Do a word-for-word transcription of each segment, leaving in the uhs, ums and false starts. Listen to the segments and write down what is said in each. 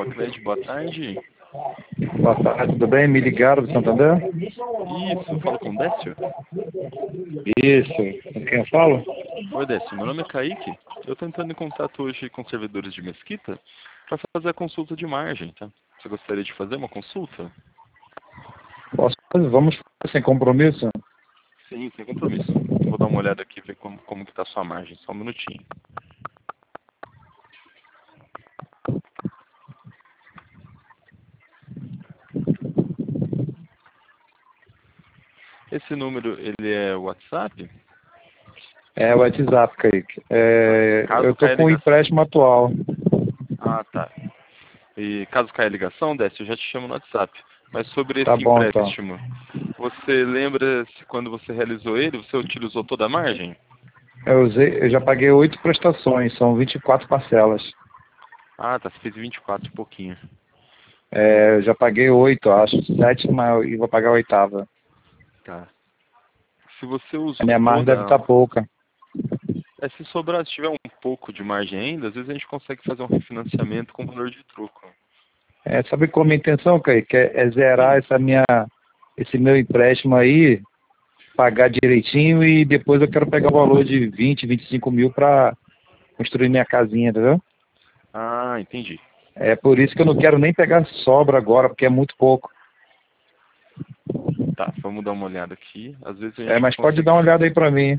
Facred, boa tarde. Boa tarde, tudo bem? Me ligaram do Santander? Isso, fala com o Décio? Isso, com quem eu falo? Oi, Décio, meu nome é Kaique. Eu estou entrando em contato hoje com servidores de Mesquita para fazer a consulta de margem, tá? Você gostaria de fazer uma consulta? Posso fazer? Vamos fazer sem compromisso? Sim, sem compromisso. Vou dar uma olhada aqui e ver como, como que está a sua margem. Só um minutinho. Esse número, ele é WhatsApp? É o WhatsApp, Kaique. É, Caso eu tô caia a com o ligação... empréstimo atual. Ah, tá. E caso caia a ligação, Décio, eu já te chamo no WhatsApp. Mas sobre Tá esse bom, então. empréstimo, você lembra se quando você realizou ele, você utilizou toda a margem? Eu, usei, eu já paguei oito prestações, são vinte e quatro parcelas. Ah, tá, você fez vinte e quatro e pouquinho. Vamos É, eu já paguei oito, acho, sétima e vou pagar a oitava. Tá. Se você A usou minha margem deve toda... estar pouca. É, se sobrar, se tiver um pouco de margem ainda, às vezes a gente consegue fazer um refinanciamento com valor de troco. É, sabe qual é a minha intenção, Kaique? É, é zerar Sim. essa minha, esse meu empréstimo aí, pagar direitinho e depois eu quero pegar o valor de vinte, vinte e cinco mil para construir minha casinha, entendeu? Ah, entendi. É por isso que eu não quero nem pegar sobra agora, porque é muito pouco. Tá, vamos dar uma olhada aqui. Às vezes a É, gente mas pode consegue... dar uma olhada aí para mim.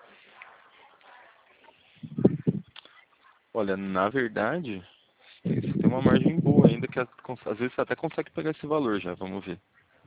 Olha, na verdade, tem- você tem uma margem boa ainda, que às às vezes você até consegue pegar esse valor já, vamos ver.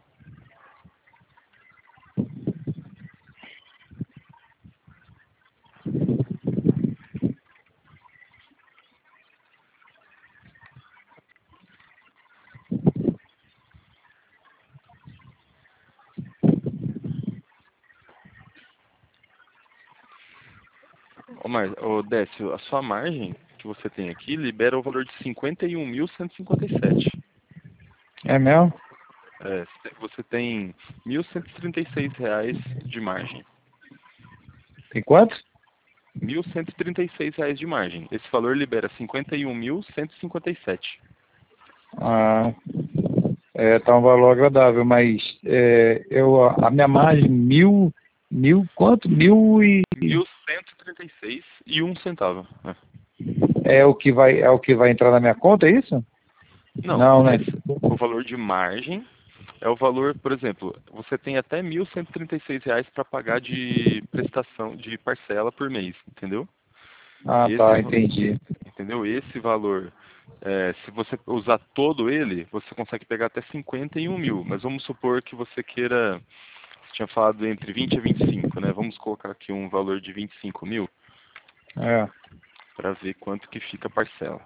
Ô, Mar... Ô, Décio, a sua margem que você tem aqui libera o valor de cinquenta e um mil cento e cinquenta e sete. É mesmo? É, você tem mil cento e trinta e seis reais de margem. Tem quanto? mil cento e trinta e seis reais de margem. Esse valor libera cinquenta e um mil cento e cinquenta e sete. Ah, é, tá um valor agradável, mas é, eu, a minha margem, mil, mil, quanto? Mil e... mil cento e trinta e seis e um centavo. É o que vai, é o que vai entrar na minha conta, é isso? Não, Não, né? esse, o valor de margem é o valor, por exemplo, você tem até mil cento e trinta e seis reais para pagar de prestação, de parcela por mês, entendeu? Ah, Esse, tá, entendi. entendeu? Esse valor, é, se você usar todo ele, você consegue pegar até cinquenta e um mil. Mas vamos supor que você queira, você tinha falado entre vinte a vinte e cinco, né? Vamos colocar aqui um valor de vinte e cinco mil É. para ver quanto que fica a parcela.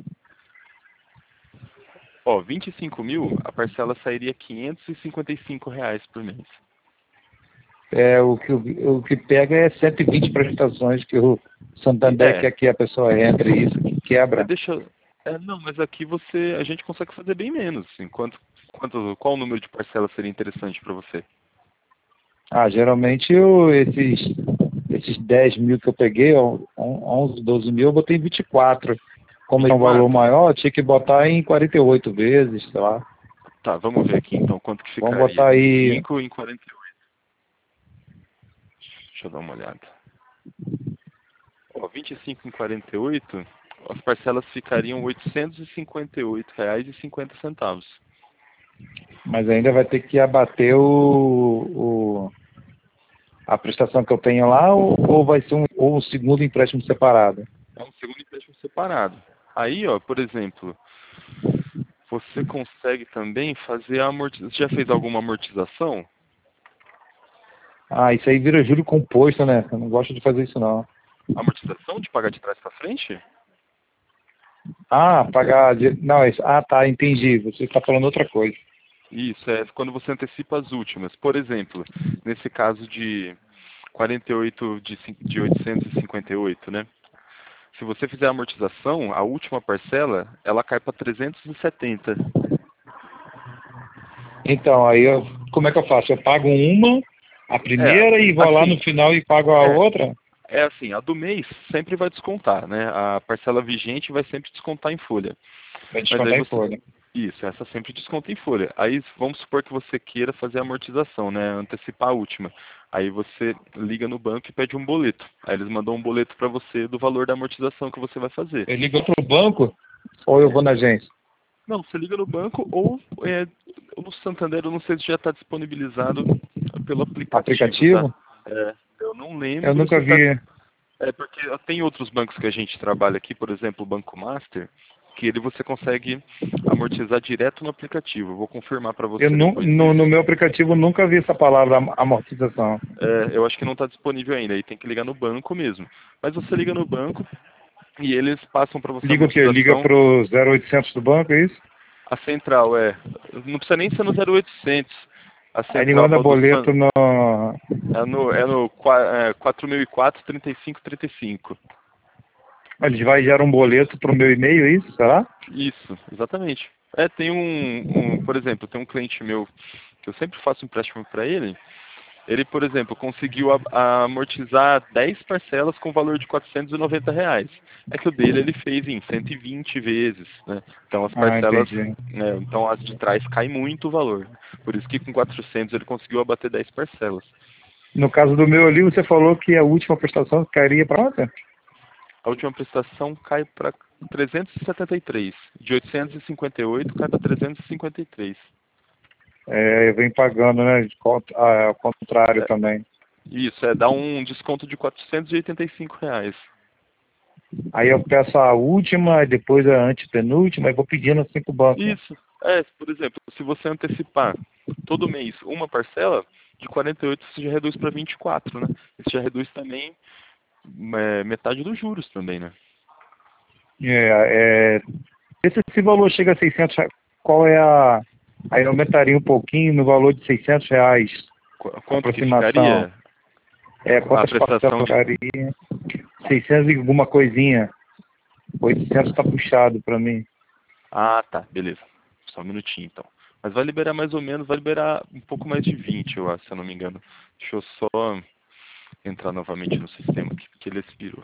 Ó, vinte e cinco mil, a parcela sairia quinhentos e cinquenta e cinco reais por mês. É, o que, o que pega é cento e vinte prestações que o Santander É, quer que a pessoa entre, isso que é quebra. deixa, é, não, mas aqui você, a gente consegue fazer bem menos. Assim, quanto, quanto, qual o número de parcela seria interessante para você? Ah, geralmente eu, esses, esses dez mil que eu peguei, ó, onze, doze mil, eu botei em vinte e quatro. Como é um valor vinte e quatro? maior, eu tinha que botar em quarenta e oito vezes, sei lá. Tá, vamos ver aqui então quanto que Vamos ficaria. botar vinte e aí. cinco em quarenta e oito. Deixa eu dar uma olhada. Ó, vinte e cinco em quarenta e oito, as parcelas ficariam oitocentos e cinquenta e oito reais e cinquenta centavos. Mas ainda vai ter que abater o, o, a prestação que eu tenho lá, ou, ou vai ser um, ou um segundo empréstimo separado? É um segundo empréstimo separado. Aí, ó, por exemplo, você consegue também fazer a amortização. Você já fez alguma amortização? Ah, isso aí vira juro composto, né? Eu não gosto de fazer isso, não. Amortização de pagar de trás para frente? Ah, pagar. De... Não, isso... Ah, tá, entendi. Você está falando outra coisa. Isso, é quando você antecipa as últimas. Por exemplo, nesse caso de quarenta e oito de, cin- de oitocentos e cinquenta e oito, né? Se você fizer a amortização, a última parcela, ela cai para trezentos e setenta. Então, aí eu. Como é que eu faço? Eu pago uma, a É, primeira, e vou lá no assim, final e pago a é, outra? é assim, a do mês sempre vai descontar, né? A parcela vigente vai sempre descontar em folha. Vai Mas aí descontar em você... folha. Isso, essa sempre desconta em folha. Aí vamos supor que você queira fazer a amortização, né? Antecipar a última. Aí você liga no banco e pede um boleto. Aí eles mandam um boleto para você do valor da amortização que você vai fazer. Eu ligo pro banco ou eu vou na agência? Não, você liga no banco ou é, no Santander, eu não sei se já está disponibilizado pelo aplicativo, tá? Aplicativo? É, eu não Eu lembro se nunca está... vi. É porque tem outros bancos que a gente trabalha aqui, por exemplo, o Banco Master, que ele você consegue amortizar direto no aplicativo. Eu vou confirmar para Eu você nu, depois no, no isso. meu aplicativo nunca vi essa palavra am- amortização. É, eu acho que não está disponível ainda, aí tem que ligar no banco mesmo. Mas você liga no banco e eles passam para você a Liga o quê? Liga amortização. pro zero oitocentos do banco, é isso? A central é, não precisa nem ser no zero oitocentos. A Aí ele central manda do San, boleto no... é no, é no qua- é, quatro mil e quatro, trinta e cinco, trinta e cinco. Eles vai gerar um boleto pro meu e-mail, é isso? Será? Isso, exatamente. É, tem um, um, por exemplo, tem um cliente meu que eu sempre faço empréstimo para ele. Ele, por exemplo, conseguiu a, a amortizar dez parcelas com valor de quatrocentos e noventa reais. É que o dele ele fez em cento e vinte vezes, né? Então as Ah, parcelas, entendi. né, então as de trás cai muito o valor. Por isso que com quatrocentos ele conseguiu abater dez parcelas. No caso do meu ali, você falou que a última prestação cairia para ontem? A última prestação cai para trezentos e setenta e três. De oitocentos e cinquenta e oito cai para trezentos e cinquenta e três. É, eu venho pagando, né? de cont- ah, ao contrário É, também. isso, é, dá um desconto de quatrocentos e oitenta e cinco reais. Aí eu peço a última, depois a antepenúltima, e vou pedindo assim pro banco. Isso. É, por exemplo, se você antecipar todo mês uma parcela, de quarenta e oito você já reduz para vinte e quatro, né? Você já reduz também é, metade dos juros também, né? É, é, esse, esse valor chega a seiscentos reais, qual é a... Aí aumentaria um pouquinho no valor de seiscentos reais, Qu- Quanto que aproximação. ficaria É, a quantas parcelas prestação de... ficaria? seiscentos e alguma coisinha. oitocentos tá puxado para mim. Ah, tá, beleza. Só um minutinho, então. Mas vai liberar mais ou menos, vai liberar um pouco mais de vinte, eu acho, se eu não me engano. Deixa eu só entrar novamente no sistema aqui, porque ele expirou.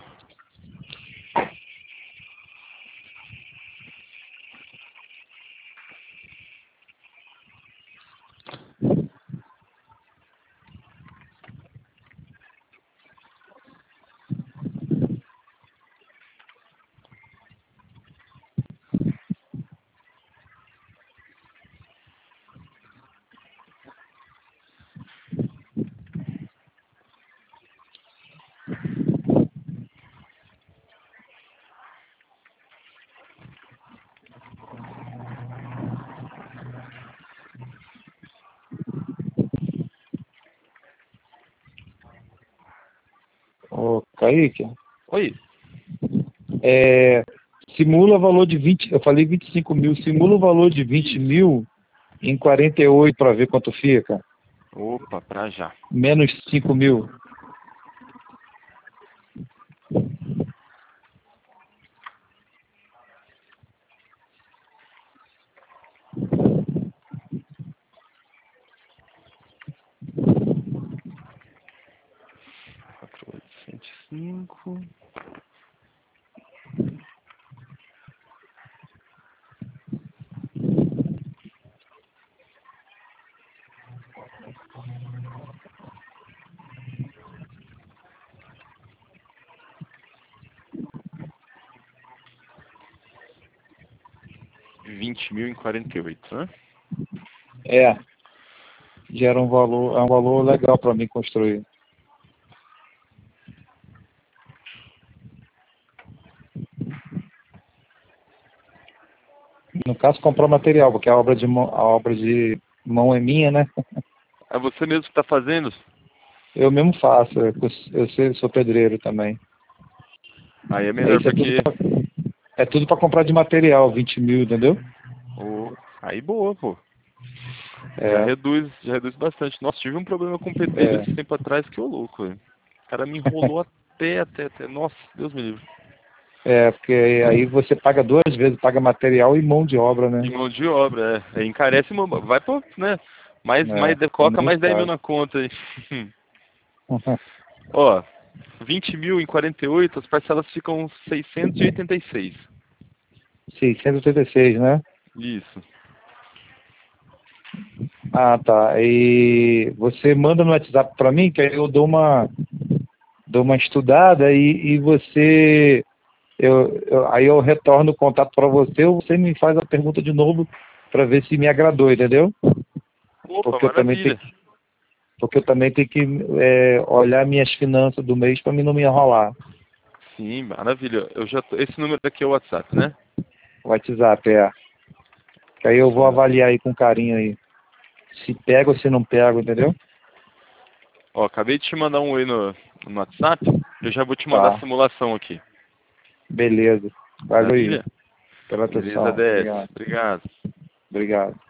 Ô, Kaique, Oi, é, simula valor de vinte, eu falei vinte e cinco mil, simula o valor de vinte isso. mil em quarenta e oito para ver quanto fica. Opa, pra já. Menos cinco mil. quatro mil oitocentos e cinco. vinte mil em quarenta e oito, né? É, gera um valor, é um valor legal para mim construir. No caso, comprar material, porque a obra de mão, a obra de mão é minha, né? É você mesmo que está fazendo? Eu mesmo faço, eu, eu sei- sou pedreiro também. Aí é É melhor isso, é tudo porque... pra, é tudo para comprar de material, vinte mil, entendeu? Oh, aí boa, pô. Já É, reduz, já reduz bastante. Nossa, tive um problema com o pedreiro é. esse tempo atrás que ô louco, velho. O cara me enrolou até, até, até. Nossa, Deus me livre. É, porque aí você paga duas vezes, paga material e mão de obra, né? E mão de obra, é. É, encarece, mão- vai pra, né? Mais, mais, É, coloca nem mais dez mil sabe. na conta aí. Ó, vinte mil em quarenta e oito, as parcelas ficam seiscentos e oitenta e seis. seiscentos e oitenta e seis, né? Isso. Ah, tá. E você manda no WhatsApp para mim, que aí eu dou uma, dou uma estudada e, e você... Eu, eu, aí eu retorno o contato para você ou você me faz a pergunta de novo para ver se me agradou, entendeu? Opa, Porque eu também tenho maravilha. que, porque eu também tenho que é, olhar minhas finanças do mês para mim não me enrolar. Sim, maravilha. Eu já tô... Esse número aqui é o WhatsApp, né? WhatsApp, é. Que aí eu Isso, vou maravilha. avaliar aí com carinho aí. Se pego ou se não pego, entendeu? Ó, acabei de te mandar um oi no, no WhatsApp. Eu já vou te mandar a Tá. simulação aqui. Beleza. Valeu aí Maravilha? pela Beleza, atenção. D S. Obrigado. Obrigado. Obrigado.